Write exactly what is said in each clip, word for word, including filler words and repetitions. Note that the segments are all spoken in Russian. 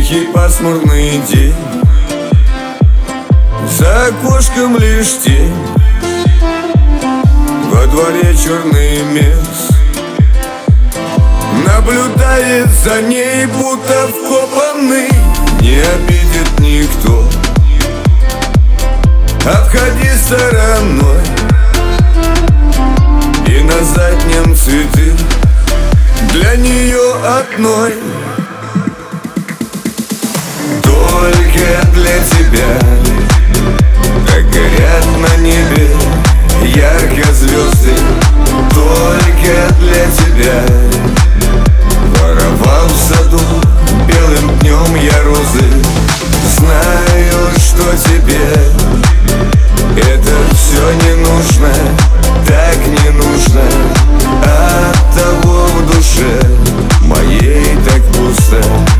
Тихий пасмурный день, за окошком лишь тень, во дворе черный мес наблюдает за ней, будто вкопанный. Не обидит никто, обходи стороной. И на заднем цветы для нее одной. Только для тебя так горят на небе ярко звезды. Только для тебя воровал в саду белым днем я розы. Знаю, что тебе это все не нужно, так не нужно. Оттого в душе моей так пусто.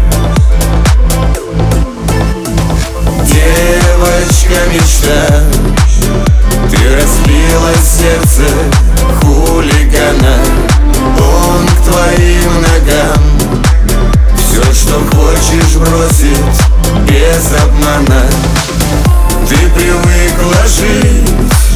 Девочка мечта, ты разбила сердце хулигана. Он к твоим ногам все, что хочешь, бросить без обмана. Ты привыкла жить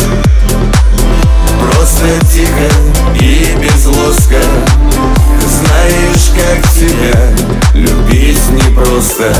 просто тихо и без лоска. Знаешь, как тебя любить непросто.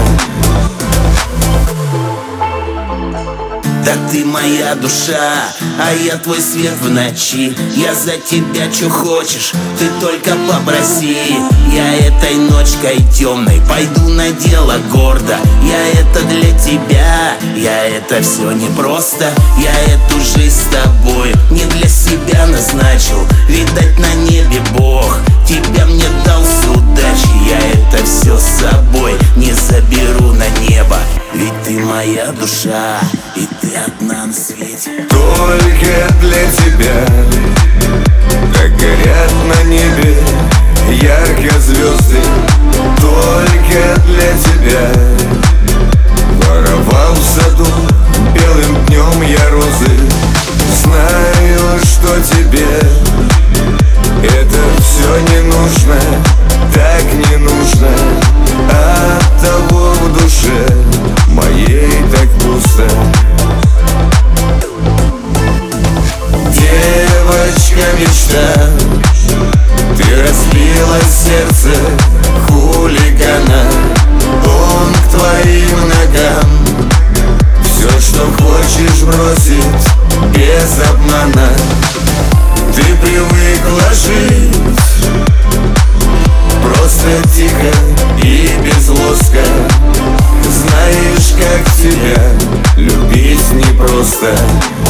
Да ты моя душа, а я твой свет в ночи. Я за тебя чё хочешь, ты только попроси. Я этой ночкой темной пойду на дело гордо. Я это для тебя, я это все не просто. Я эту жизнь с тобой не для себя назначил. Видать, на небе Бог тебя мне дал с удачи. Я это все с собой не заберу на небо. Ведь ты моя душа, и ты одна на свете. Только для тебя так горят на небе ярко звезды. Только для тебя воровал в саду белым днем я розы. Знаю, что тебе это все не нужно, так не нужно. Оттого в душе моей так пусто. Девочка мечта, ты разбила сердце хулигана. Он к твоим ногам все, что хочешь, бросить без обмана. Ты привыкла жить просто тихо и без лоска. Знаешь, как тебя любить непросто.